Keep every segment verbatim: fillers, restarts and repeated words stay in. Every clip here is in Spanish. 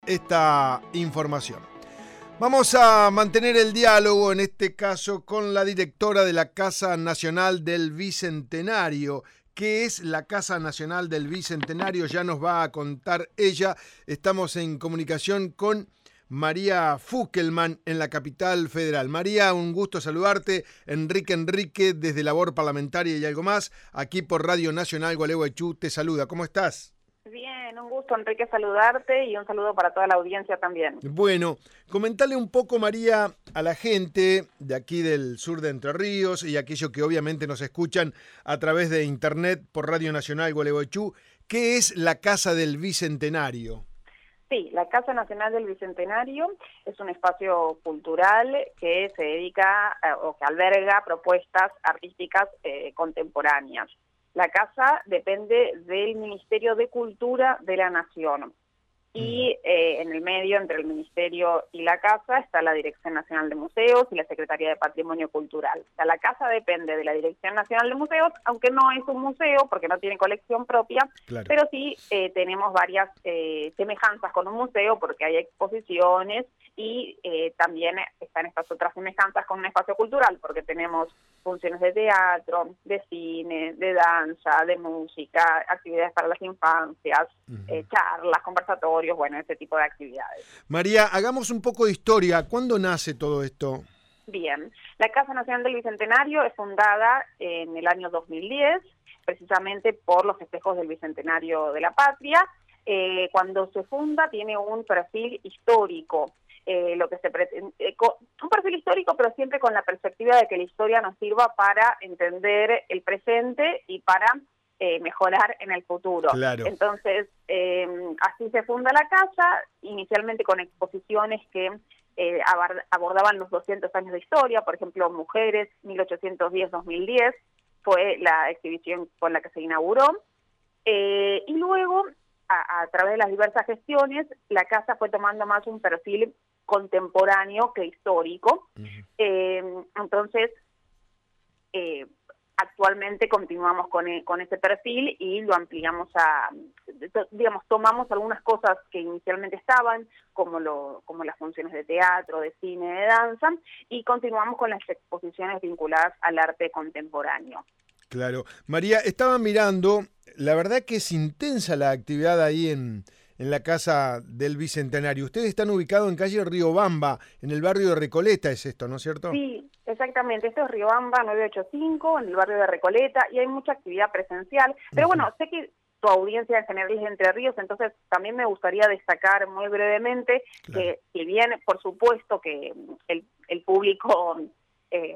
esta información. Vamos a mantener el diálogo, en este caso, con la directora de la Casa Nacional del Bicentenario. ¿Qué es la Casa Nacional del Bicentenario? Ya nos va a contar ella. Estamos en comunicación con María Fukelman en la capital federal. María, un gusto saludarte. Enrique Enrique, desde Labor Parlamentaria y algo más, aquí por Radio Nacional Gualeguaychú, te saluda. ¿Cómo estás? Bien, un gusto, Enrique, saludarte y un saludo para toda la audiencia también. Bueno, comentale un poco, María, a la gente de aquí del sur de Entre Ríos y aquellos que obviamente nos escuchan a través de internet por Radio Nacional Gualeguaychú, ¿qué es la Casa del Bicentenario? Sí, la Casa Nacional del Bicentenario es un espacio cultural que se dedica eh, o que alberga propuestas artísticas eh, contemporáneas. La casa depende del Ministerio de Cultura de la Nación y eh, en el medio, entre el Ministerio y la casa, está la Dirección Nacional de Museos y la Secretaría de Patrimonio Cultural. O sea, la casa depende de la Dirección Nacional de Museos, aunque no es un museo porque no tiene colección propia, claro. Pero sí eh, tenemos varias eh, semejanzas con un museo porque hay exposiciones y eh, también están estas otras semejanzas con un espacio cultural porque tenemos funciones de teatro, de cine, de danza, de música, actividades para las infancias, uh-huh. eh, charlas, conversatorios, bueno, ese tipo de actividades. María, hagamos un poco de historia. ¿Cuándo nace todo esto? Bien, la Casa Nacional del Bicentenario es fundada en el año dos mil diez, precisamente por los festejos del Bicentenario de la Patria. Eh, cuando se funda tiene un perfil histórico. Eh, lo que se pretende, eh, un perfil histórico, pero siempre con la perspectiva de que la historia nos sirva para entender el presente y para eh, mejorar en el futuro. Claro. Entonces, eh, así se funda la casa, inicialmente con exposiciones que eh, abordaban los doscientos años de historia, por ejemplo, Mujeres, mil ochocientos diez a dos mil diez, fue la exhibición con la que se inauguró, eh, y luego, a, a través de las diversas gestiones, la casa fue tomando más un perfil contemporáneo que histórico. Uh-huh. Eh, entonces, eh, actualmente continuamos con, e, con ese perfil y lo ampliamos a, digamos, tomamos algunas cosas que inicialmente estaban, como, lo, como las funciones de teatro, de cine, de danza, y continuamos con las exposiciones vinculadas al arte contemporáneo. Claro. María, estaba mirando, la verdad que es intensa la actividad ahí en... en la Casa del Bicentenario. Ustedes están ubicados en calle Riobamba, en el barrio de Recoleta, es esto, ¿no es cierto? Sí, exactamente. Esto es Riobamba nueve ochenta y cinco, en el barrio de Recoleta, y hay mucha actividad presencial. Pero uh-huh. bueno, sé que tu audiencia en general es de Entre Ríos, entonces también me gustaría destacar muy brevemente claro. que, si bien, por supuesto, que el, el público... Eh,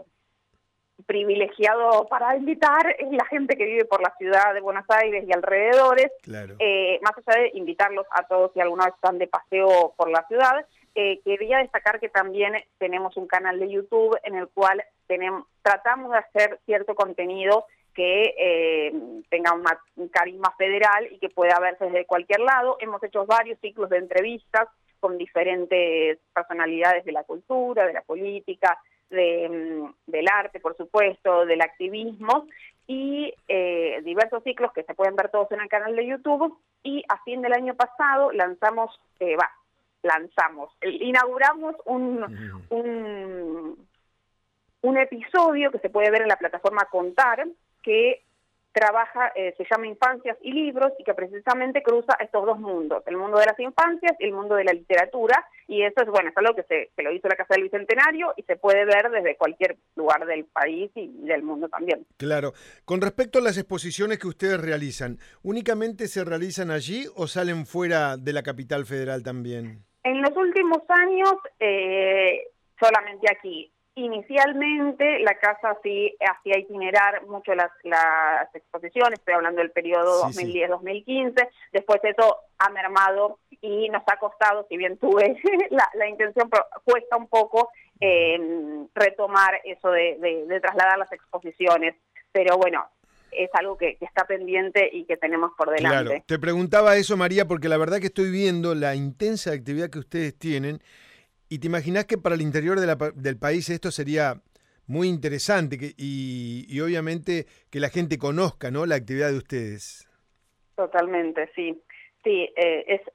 privilegiado para invitar es la gente que vive por la ciudad de Buenos Aires y alrededores, claro. eh, más allá de invitarlos a todos si alguna vez están de paseo por la ciudad, eh, quería destacar que también tenemos un canal de YouTube en el cual tenemos, tratamos de hacer cierto contenido que eh, tenga una, un carisma federal y que pueda verse desde cualquier lado. Hemos hecho varios ciclos de entrevistas con diferentes personalidades de la cultura, de la política, De, del arte, por supuesto, del activismo, y eh, diversos ciclos que se pueden ver todos en el canal de YouTube, y a fin del año pasado lanzamos, eh, va, lanzamos, inauguramos un, uh-huh. un, un episodio que se puede ver en la plataforma Contar, que trabaja, eh, se llama Infancias y Libros, y que precisamente cruza estos dos mundos, el mundo de las infancias y el mundo de la literatura, y eso es, bueno, es algo que se, se lo hizo la Casa del Bicentenario y se puede ver desde cualquier lugar del país y del mundo también. Claro. Con respecto a las exposiciones que ustedes realizan, ¿únicamente se realizan allí o salen fuera de la capital federal también? En los últimos años, eh, solamente aquí. Inicialmente la casa sí hacía itinerar mucho las, las exposiciones, estoy hablando del periodo sí, dos mil diez a dos mil quince, sí. Después eso ha mermado y nos ha costado, si bien tuve la, la intención, pero cuesta un poco eh, retomar eso de, de, de trasladar las exposiciones, pero bueno, es algo que, que está pendiente y que tenemos por delante. Claro, te preguntaba eso, María, porque la verdad que estoy viendo la intensa actividad que ustedes tienen. ¿Y te imaginás que para el interior de la, del país esto sería muy interesante que, y, y obviamente que la gente conozca, ¿no?, la actividad de ustedes? Totalmente, sí. Sí, eh, es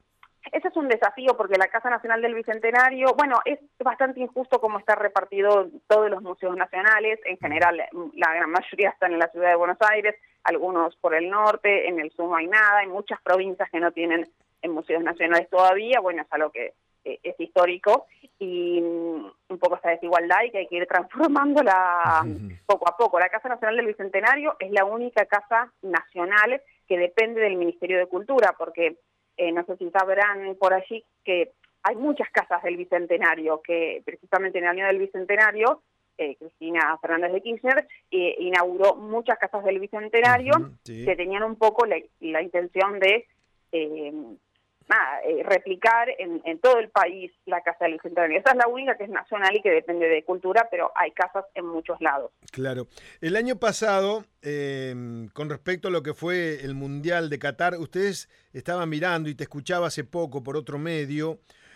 ese es un desafío porque la Casa Nacional del Bicentenario, bueno, es bastante injusto cómo está repartido todos los museos nacionales. En general, la gran mayoría están en la ciudad de Buenos Aires, algunos por el norte, en el sur no hay nada, hay muchas provincias que no tienen en museos nacionales todavía. Bueno, es algo que eh, es histórico y um, un poco esta desigualdad y que hay que ir transformándola uh-huh. poco a poco. La Casa Nacional del Bicentenario es la única casa nacional que depende del Ministerio de Cultura, porque eh, no sé si sabrán por allí que hay muchas casas del Bicentenario, que precisamente en el año del Bicentenario, eh, Cristina Fernández de Kirchner eh, inauguró muchas casas del Bicentenario uh-huh, sí. que tenían un poco la, la intención de eh, nada, eh, replicar en, en todo el país la Casa del Bicentenario. Esa es la única que es nacional y que depende de cultura, pero hay casas en muchos lados. Claro. El año pasado, eh, con respecto a lo que fue el Mundial de Qatar, ustedes estaban mirando, y te escuchaba hace poco por otro medio,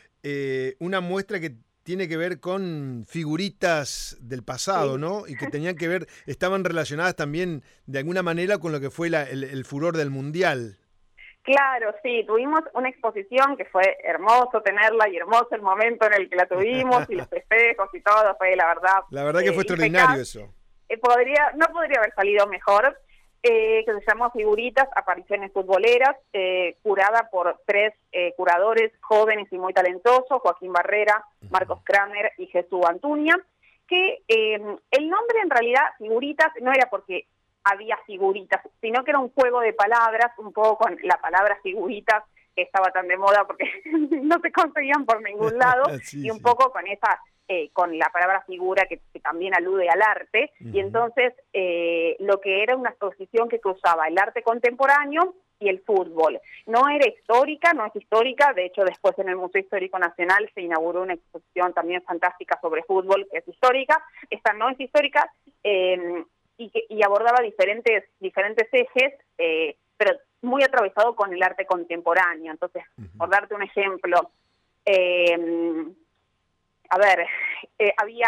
eh, una muestra que tiene que ver con figuritas del pasado, sí. ¿no? Y que tenían que ver, estaban relacionadas también de alguna manera con lo que fue la, el, el furor del Mundial. Claro, sí, tuvimos una exposición que fue hermoso tenerla y hermoso el momento en el que la tuvimos y los festejos y todo, fue la verdad. La verdad que fue eh, extraordinario eso. Eh, podría, no podría haber salido mejor, eh, que se llamó Figuritas, apariciones futboleras, eh, curada por tres eh, curadores jóvenes y muy talentosos, Joaquín Barrera, Marcos Kramer y Jesús Antuña, que eh, el nombre en realidad, Figuritas, no era porque había figuritas, sino que era un juego de palabras, un poco con la palabra figuritas, que estaba tan de moda porque no se conseguían por ningún lado, sí, y un sí. poco con esa, eh, con la palabra figura que, que también alude al arte, uh-huh. y entonces eh, lo que era una exposición que cruzaba el arte contemporáneo y el fútbol. No era histórica, no es histórica, de hecho después en el Museo Histórico Nacional se inauguró una exposición también fantástica sobre fútbol, que es histórica. Esta no es histórica, eh, Y, que, y abordaba diferentes diferentes ejes, eh, pero muy atravesado con el arte contemporáneo. Entonces, uh-huh. por darte un ejemplo, eh, a ver, eh, había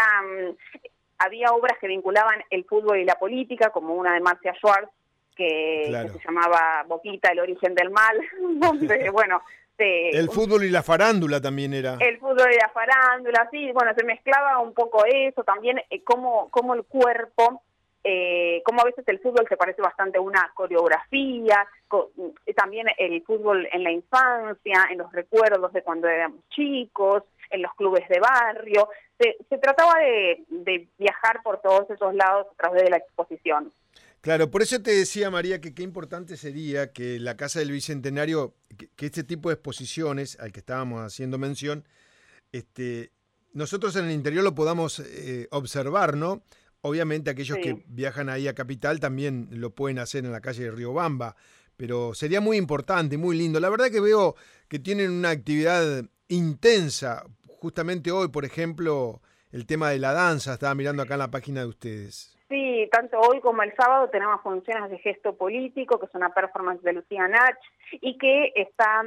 había obras que vinculaban el fútbol y la política, como una de Marcia Schwartz, que, claro. que se llamaba Boquita, el origen del mal, donde, bueno... Se, el fútbol y la farándula también era. El fútbol y la farándula, sí, bueno, se mezclaba un poco eso, también eh, cómo, cómo el cuerpo... Eh, como a veces el fútbol se parece bastante a una coreografía, co también el fútbol en la infancia, en los recuerdos de cuando éramos chicos, en los clubes de barrio. Se, se trataba de, de viajar por todos esos lados a través de la exposición. Claro, por eso te decía, María, que qué importante sería que la Casa del Bicentenario, que, que este tipo de exposiciones, al que estábamos haciendo mención, este, nosotros en el interior lo podamos eh, observar, ¿no? Obviamente aquellos sí. que viajan ahí a Capital también lo pueden hacer en la calle de Riobamba, pero sería muy importante, muy lindo. La verdad que veo que tienen una actividad intensa. Justamente hoy, por ejemplo, el tema de la danza, estaba mirando acá en la página de ustedes. Sí, tanto hoy como el sábado tenemos funciones de gesto político, que es una performance de Lucía Nach, y que está,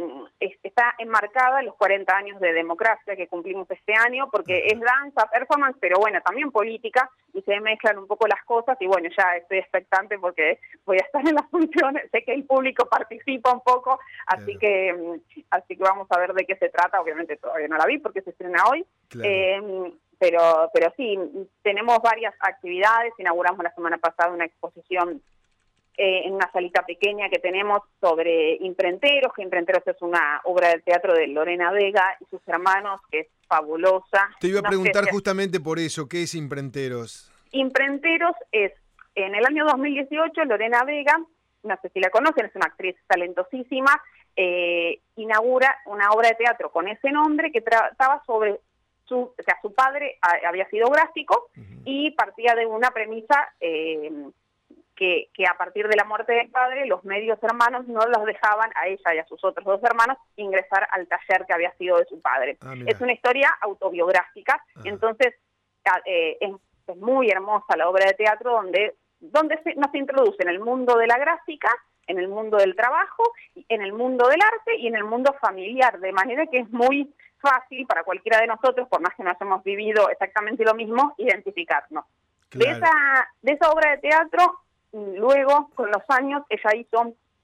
está enmarcada en los cuarenta años de democracia que cumplimos este año, porque es danza, performance, pero bueno, también política, y se mezclan un poco las cosas, y bueno, ya estoy expectante porque voy a estar en las funciones, sé que el público participa un poco, así, claro. que, así que vamos a ver de qué se trata. Obviamente todavía no la vi porque se estrena hoy, claro. eh, Pero, pero sí, tenemos varias actividades. Inauguramos la semana pasada una exposición eh, en una salita pequeña que tenemos sobre Imprenteros, que Imprenteros es una obra de teatro de Lorena Vega y sus hermanos, que es fabulosa. Te iba a preguntar no sé si... justamente por eso, ¿qué es Imprenteros? Imprenteros es, en el año dos mil dieciocho, Lorena Vega, no sé si la conocen, es una actriz talentosísima, eh, inaugura una obra de teatro con ese nombre que trataba sobre... Su, o sea, su padre a, había sido gráfico uh-huh. y partía de una premisa eh, que, que a partir de la muerte del padre los medios hermanos no los dejaban a ella y a sus otros dos hermanos ingresar al taller que había sido de su padre. Ah, es una historia autobiográfica, uh-huh. entonces eh, es, es muy hermosa la obra de teatro donde, donde se, nos introduce en el mundo de la gráfica, en el mundo del trabajo, en el mundo del arte y en el mundo familiar, de manera que es muy fácil para cualquiera de nosotros, por más que no hayamos vivido exactamente lo mismo, identificarnos. Claro. De esa, de esa obra de teatro, luego, con los años, ella hizo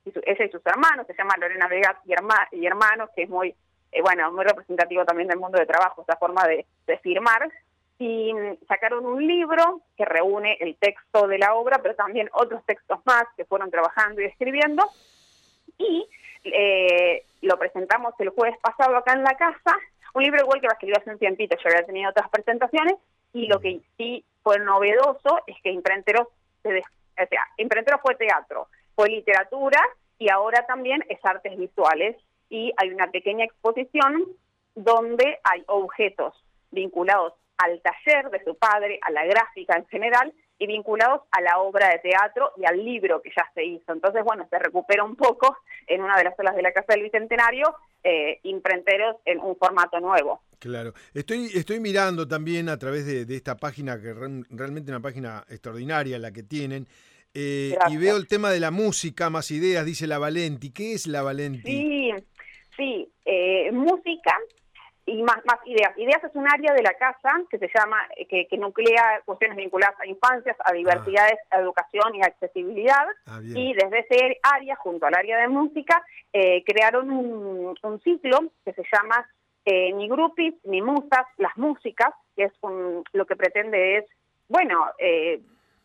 y su, ella y sus hermanos, se llama Lorena Vega y, herma, y Hermanos, que es muy, eh, bueno, muy representativo también del mundo de trabajo, esa forma de, de firmar. Y sacaron un libro que reúne el texto de la obra, pero también otros textos más que fueron trabajando y escribiendo. Y eh, lo presentamos el jueves pasado acá en la casa. Un libro igual que lo escribió hace un tiempito, yo había tenido otras presentaciones. Y lo que sí fue novedoso es que Imprenteros, se des, o sea, Imprenteros fue teatro, fue literatura y ahora también es artes visuales. Y hay una pequeña exposición donde hay objetos vinculados al taller de su padre, a la gráfica en general, y vinculados a la obra de teatro y al libro que ya se hizo. Entonces, bueno, se recupera un poco en una de las salas de la Casa del Bicentenario, eh, Imprenteros en un formato nuevo. Claro. Estoy, estoy mirando también a través de, de esta página, que re, realmente una página extraordinaria la que tienen, eh, y veo el tema de la música, más ideas, dice La Valenti. ¿Qué es La Valenti? Sí, sí, eh, música y más, más ideas. Ideas es un área de la casa que se llama, que, que nuclea cuestiones vinculadas a infancias, a diversidades, ah. a educación y a accesibilidad. Ah, y desde ese área, junto al área de música, eh, crearon un, un ciclo que se llama eh, Ni Grupis, Ni Musas, Las Músicas, que es un, lo que pretende es, bueno, eh,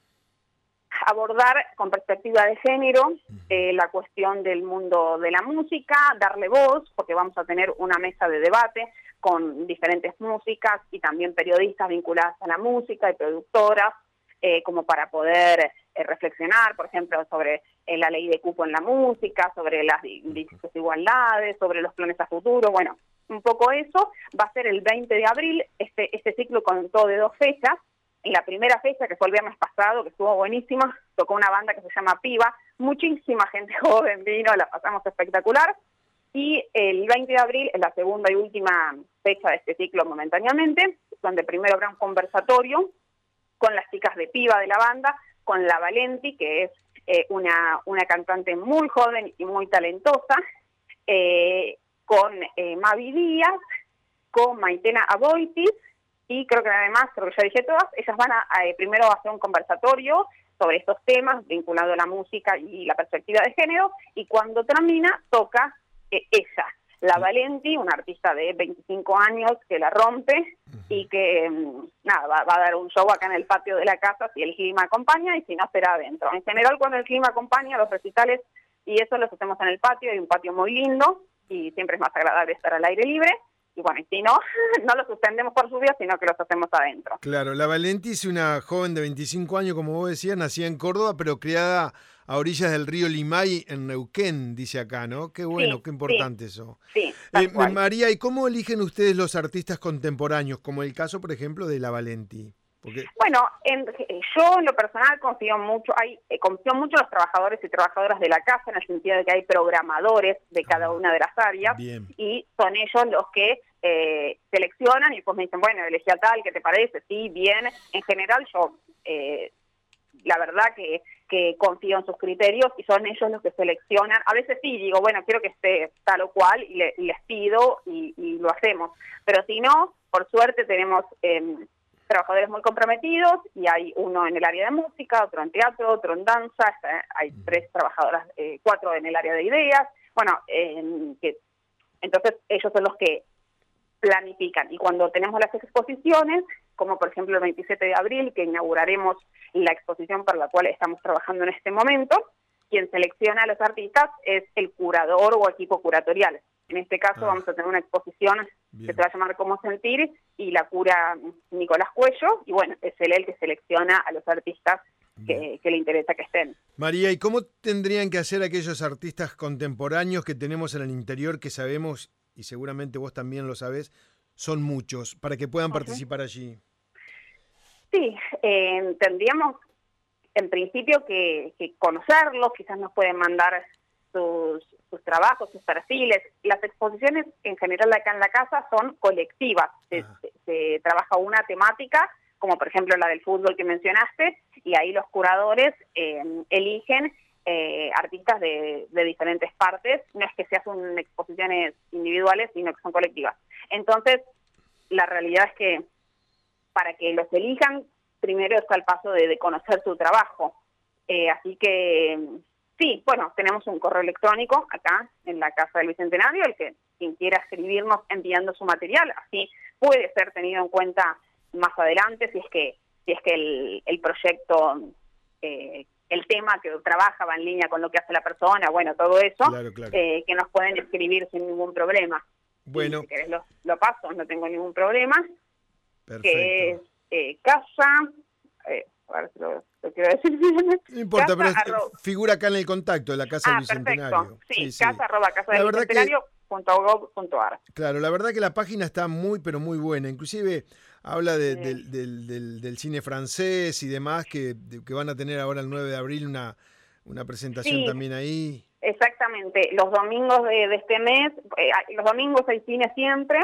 abordar con perspectiva de género eh, la cuestión del mundo de la música, darle voz, porque vamos a tener una mesa de debate con diferentes músicas y también periodistas vinculadas a la música y productoras, eh, como para poder eh, reflexionar, por ejemplo, sobre eh, la ley de cupo en la música, sobre las desigualdades, sobre los planes a futuro. Bueno, un poco eso. Va a ser el veinte de abril, este, este ciclo contó de dos fechas. En la primera fecha, que fue el viernes pasado, que estuvo buenísima, tocó una banda que se llama Piba, muchísima gente joven vino, la pasamos espectacular. Y el veinte de abril es la segunda y última fecha de este ciclo momentáneamente, donde primero habrá un conversatorio con las chicas de Piba de la banda, con La Valenti, que es eh, una, una cantante muy joven y muy talentosa, eh, con eh, Mavi Díaz, con Maitena Aboitis, y creo que además, creo que ya dije todas, ellas van a, a primero a hacer un conversatorio sobre estos temas vinculado a la música y la perspectiva de género, y cuando termina toca eh, ella, La Valenti, una artista de veinticinco años que la rompe y que nada va, va a dar un show acá en el patio de la casa si el clima acompaña y si no será adentro. En general, cuando el clima acompaña, los recitales y eso los hacemos en el patio, hay un patio muy lindo y siempre es más agradable estar al aire libre. Y bueno, y si no, no los suspendemos por lluvia, sino que los hacemos adentro. Claro, La Valenti es una joven de veinticinco años, como vos decías, nacida en Córdoba, pero criada a orillas del río Limay, en Neuquén, dice acá, ¿no? Qué bueno, sí, qué importante sí, eso. Sí, eh, María, ¿y cómo eligen ustedes los artistas contemporáneos, como el caso, por ejemplo, de La Valenti? Porque... Bueno, en, yo en lo personal confío mucho, hay, eh, confío mucho en los trabajadores y trabajadoras de la casa, en el sentido de que hay programadores de cada una de las áreas, bien. Y son ellos los que eh, seleccionan y pues me dicen, bueno, elegí a tal, ¿qué te parece? Sí, bien. En general yo, eh, la verdad que, que confío en sus criterios y son ellos los que seleccionan. A veces sí, digo, bueno, quiero que esté tal o cual y, le, y les pido y, y lo hacemos. Pero si no, por suerte tenemos... Eh, trabajadores muy comprometidos y hay uno en el área de música, otro en teatro, otro en danza, hay tres trabajadoras, eh, cuatro en el área de ideas, bueno, eh, que, entonces ellos son los que planifican y cuando tenemos las exposiciones, como por ejemplo el veintisiete de abril, que inauguraremos la exposición para la cual estamos trabajando en este momento, quien selecciona a los artistas es el curador o equipo curatorial. En este caso ah. vamos a tener una exposición Bien. que se va a llamar Cómo Sentir y la cura Nicolás Cuello y bueno, es él el que selecciona a los artistas que, que le interesa que estén. María, ¿y cómo tendrían que hacer aquellos artistas contemporáneos que tenemos en el interior que sabemos, y seguramente vos también lo sabés, son muchos, para que puedan uh-huh. participar allí? Sí, eh, tendríamos en principio que, que conocerlos, quizás nos pueden mandar sus, sus trabajos, sus perfiles. Las exposiciones en general acá en la casa son colectivas, se, se, se trabaja una temática, como por ejemplo la del fútbol que mencionaste, y ahí los curadores eh, eligen eh, artistas de, de diferentes partes, no es que se hacen exposiciones individuales, sino que son colectivas. Entonces, la realidad es que para que los elijan, primero está el paso de, de conocer su trabajo. Eh, así que Sí, bueno, tenemos un correo electrónico acá en la Casa del Bicentenario, el que quien quiera escribirnos enviando su material, así puede ser tenido en cuenta más adelante si es que si es que el, el proyecto, eh, el tema que trabaja va en línea con lo que hace la persona, bueno, todo eso, claro, claro. Eh, que nos pueden escribir sin ningún problema. Bueno. Y si querés lo, lo paso, no tengo ningún problema. Perfecto. Que es eh, casa... Eh, a ver si lo, lo quiero decir bien. No importa, casa, pero arro... figura acá en el contacto de la Casa ah, del Bicentenario. Perfecto. Sí, sí, casa sí. arroba casa La del verdad bicentenario punto gov punto ar. Claro, la verdad que la página está muy, pero muy buena. Inclusive habla de, Sí. del, del, del, del cine francés y demás, que, de, que van a tener ahora el nueve de abril una, una presentación Sí. también ahí. Exactamente, los domingos de, de este mes, eh, los domingos hay cine siempre,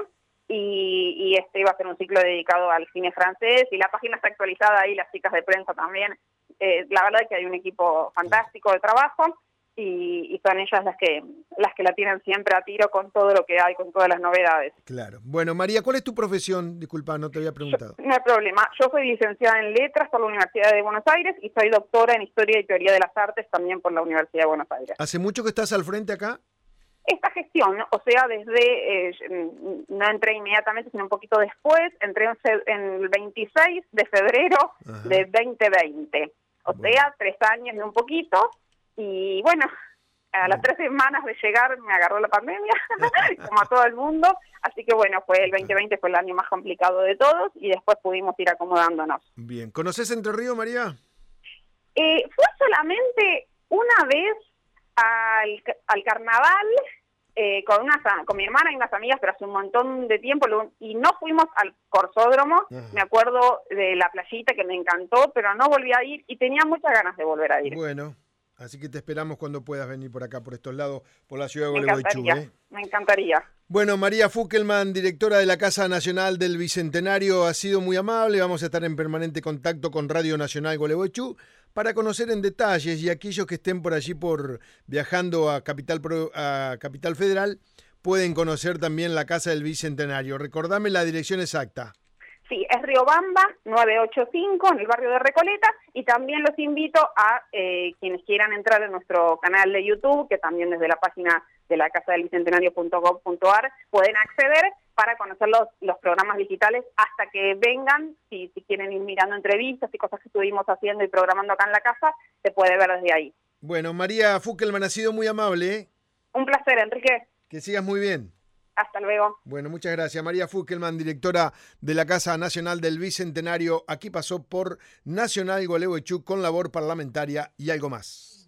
y, y este iba a ser un ciclo dedicado al cine francés, y la página está actualizada ahí, las chicas de prensa también. Eh, la verdad es que hay un equipo fantástico de trabajo, y, y son ellas las que las que la tienen siempre a tiro con todo lo que hay, con todas las novedades. Claro. Bueno, María, ¿cuál es tu profesión? Disculpa, no te había preguntado. Yo, no hay problema. Yo soy licenciada en Letras por la Universidad de Buenos Aires y soy doctora en Historia y Teoría de las Artes también por la Universidad de Buenos Aires. ¿Hace mucho que estás al frente acá? Esta gestión, o sea, desde, eh, no entré inmediatamente, sino un poquito después, entré en, en el veintiséis de febrero Ajá. de veinte veinte. O bueno. sea, tres años y un poquito. Y bueno, a las tres semanas de llegar me agarró la pandemia, como a todo el mundo. Así que bueno, fue el veinte veinte fue el año más complicado de todos y después pudimos ir acomodándonos. Bien. ¿Conoces Entre Ríos, María? Eh, fue solamente una vez al, al carnaval eh, con, unas, con mi hermana y unas amigas, pero hace un montón de tiempo, y no fuimos al Corsódromo. Ajá. Me acuerdo de la playita que me encantó, pero no volví a ir y tenía muchas ganas de volver a ir. Bueno. Así que te esperamos cuando puedas venir por acá, por estos lados, por la ciudad de Me Gualeguaychú. encantaría, ¿eh? me encantaría. Bueno, María Fuckelman, directora de la Casa Nacional del Bicentenario, ha sido muy amable. Vamos a estar en permanente contacto con Radio Nacional Gualeguaychú para conocer en detalles, y aquellos que estén por allí por viajando a Capital, a Capital Federal pueden conocer también la Casa del Bicentenario. Recordame la dirección exacta. Sí, es Riobamba novecientos ochenta y cinco, en el barrio de Recoleta, y también los invito a eh, quienes quieran entrar en nuestro canal de YouTube, que también desde la página de la casa del bicentenario punto gov punto ar pueden acceder para conocer los, los programas digitales hasta que vengan. Si, si quieren ir mirando entrevistas y cosas que estuvimos haciendo y programando acá en la casa, se puede ver desde ahí. Bueno, María Fuckelman, ha sido muy amable, ¿eh? Un placer, Enrique. Que sigas muy bien. Hasta luego. Bueno, muchas gracias. María Fuckelman, directora de la Casa Nacional del Bicentenario, aquí pasó por Nacional Gualeguaychú con labor parlamentaria y algo más.